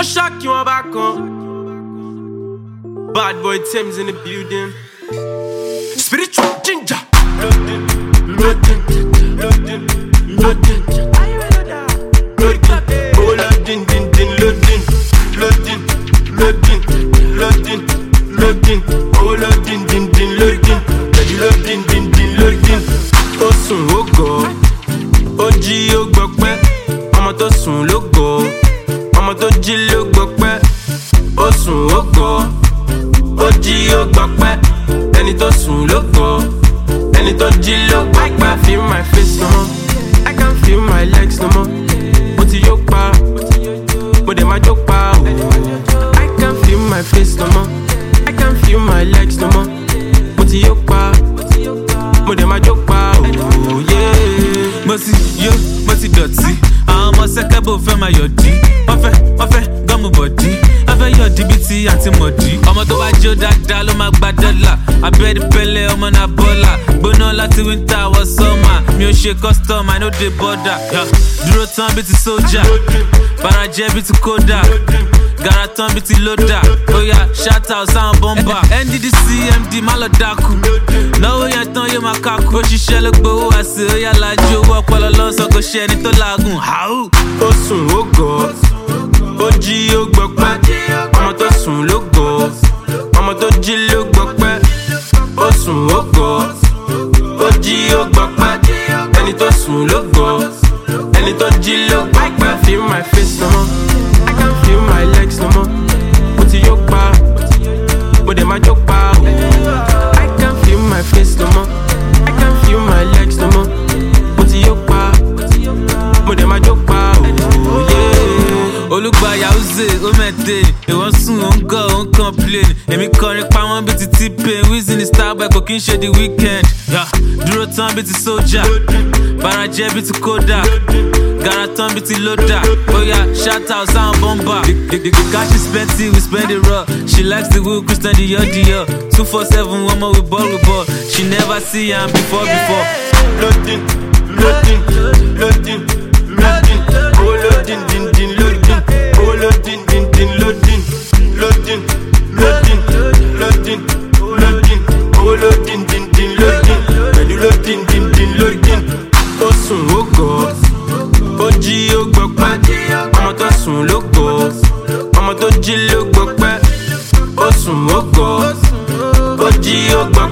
shock you on back on. Bad boy Thames in the building. Spiritual ginger. Loading, loading, loading, loading. Oh, loading, din, din, loading, loading, loading, loading, loading. Oh, loading, din, din, loading. Loading, din, din, loading. Ó sùn ó gọ̀, ó jí ó gbọpẹ́. Ọmọ tó sùn ló gọ̀, ọmọ tó jí ló gbọpẹ́. Ó sùn ó gọ̀, ó jí ó gbọpẹ́. Ẹni tó sùn ló gọ̀, ẹni tó jí ló gbọpẹ́. I can't feel my face no more, I can't feel my legs no more. Mo ti yó pa, mo dẹ̀ máa jó pa o. I can't feel my face no more, I can't feel my legs no more. Mo ti yó pa, mo dẹ̀ máa jó pa o. Mo ti yó, mo ti dọ̀tí. Àwọn ọmọ sẹ́kẹ́bù fẹ́ máa yọ̀dí. Wọ́n fẹ́ gọ́mù bọ̀dí. Wọ́n fẹ́ yọ̀dí bíi ti àti mọ̀dí. Ọmọ tó bá jó dáadáa ló máa gba dọ́là. Abẹ́rẹ́ pẹ́lẹ́ ọmọ náà bọ́là. Gbóná láti wíńtà wọ sọ́mà. Mi ò ṣe custom, I no dey border. Dúró tán bíi ti sójà. Farajẹ́ bíi ti kódà. Gara tán bíi ti lódà. Oya shout out sáwọn bọ́mbà. NDDC MD má lọ dákú. Náwó yẹn tán yóò máa kákú. Ó ṣiṣẹ́ ló gbowó àṣẹ. Oya lajú owó ọpọlọ lọ́sọ̀ kò ṣe ẹni tó làágùn. Ó sùn ó gọ̀, ó jí ó gbọpẹ́. Ọmọ tó sùn ló gọ̀, ọmọ tó jí ló gbọpẹ́. Ó sùn ó gọ̀, ó jí ó gbọpẹ́. Ẹni tó sùn ló gọ̀, ẹni tó jí ló gbọpẹ́. I can't feel my face no more, I can't feel my legs no more. Mo ti yó pa, mo dẹ̀ máa jó pa o. I can't feel my face no more, I can't feel my legs no more. Mo ti yó pa, mo dẹ̀ máa jó pa o. Olùgbà Yahoo ó mẹ́tẹ̀, ìwọ́n sùn ó ń gọ̀ ó ń complain. Èmi kọrin pa wọ́n bíi ti T-Pain, Wizzy ní Starboy kò kí n ṣe the weekend. Dúró tán bíi ti sójà, Farajẹ́ bíi ti kódà. Gara tán bíi ti lódà. Oya shout out sáwọn bọ́mbà. The cash is plenty, we spend it raw. She likes the wheel, Christian Dior. 247, one more we ball. She never see am before. Loading, loading, loading, loading. Oh, loading, din, din, loading. Oh, loading, din, din, loading. Loading, loading, loading, loading. Oh, loading, din, din, loading. Pẹ̀lú loading, din, din, loading. Ó sùn ó gọ̀, ó jí ó gbọpẹ́. Ọmọ tó sùn ló gọ̀, ọmọ tó jí ló gbọpẹ́. Ó sùn ó gọ̀, ó jí ó gbọpẹ́.